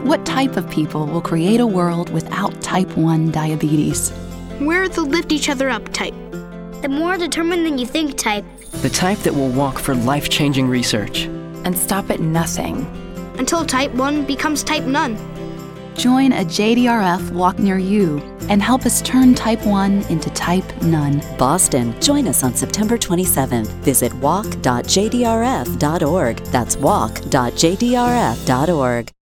What type of people will create a world without type 1 diabetes? We're the lift each other up type. The more determined than you think type. The type that will walk for life-changing research. And stop at nothing. Until type 1 becomes type none. Join a JDRF walk near you and help us turn type 1 into type none. Boston, join us on September 27th. Visit walk.jdrf.org. That's walk.jdrf.org.